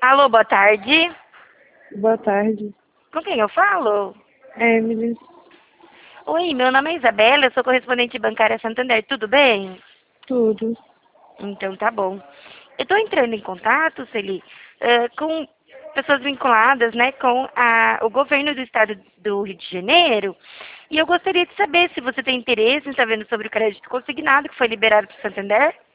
Alô, boa tarde. Boa tarde, Com quem eu falo? Emily. Oi, meu nome é Isabela, eu sou correspondente bancária Santander, tudo bem? Tudo. Então tá bom. Eu estou entrando em contato, Celi, com pessoas vinculadas, né, com o governo do estado do Rio de Janeiro, e eu gostaria de saber se você tem interesse em estar vendo sobre o crédito consignado que foi liberado para o Santander.